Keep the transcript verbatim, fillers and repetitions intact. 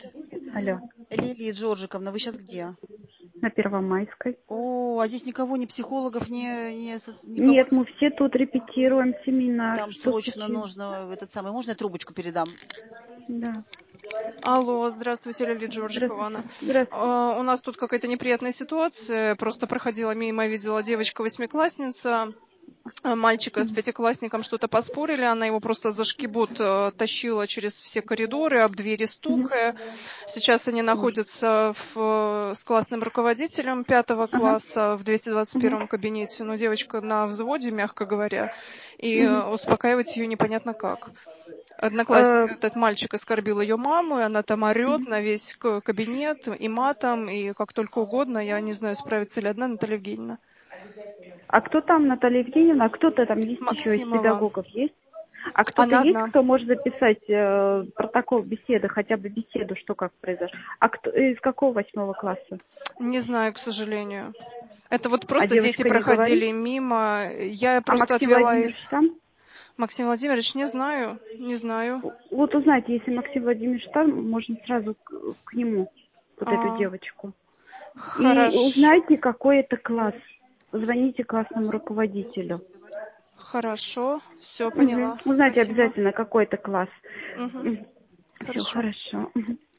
Привет. Алло. Лилия Джорджиковна, вы сейчас где? На Первомайской. О, а здесь никого, ни психологов, ни, ни со- никого? Нет, мы все тут репетируем семинар. Там Что срочно случилось? нужно этот самый. Можно я трубочку передам? Да. Алло, здравствуйте, Лилия Здравствуйте. Джорджиковна. Здравствуйте. А, У нас тут какая-то неприятная ситуация. Просто проходила мимо, видела девочка-восьмиклассница. а, Мальчика с пятиклассником что-то поспорили. Она его просто за шкибут э, тащила через все коридоры, об двери Мгм. стукая. Сейчас они Ой. находятся в, э, с классным руководителем пятого Ага. класса в двести двадцать Мгм. первом кабинете. Но девочка на взводе, мягко говоря, и Мгм. э, успокаивать ее непонятно как. Одноклассник, Э, этот мальчик оскорбил ее маму, и она там орет мгм. на весь к- кабинет и матом, и как только угодно. Я не знаю, справится ли одна Наталья Евгеньевна. А кто там, Наталья Евгеньевна? А кто-то там есть еще из Максимова. педагогов? Есть? А кто-то Она есть, одна. кто может записать э, протокол беседы, хотя бы беседу, что как произошло? А кто, из какого восьмого класса? Не знаю, к сожалению. Это вот А просто дети девочка не говорит? проходили мимо. Я А просто Максим отвела их. Владимирович там? Максим Владимирович, не знаю, не знаю. Вот узнайте, если Максим Владимирович там, можно сразу к, к нему, вот эту А, девочку. И хорошо, узнайте, какой это класс. Позвоните классному руководителю. хорошо, все Мгм. поняла. Узнайте Спасибо. обязательно, какой это класс. Мгм. Все Хорошо. хорошо. Мгм.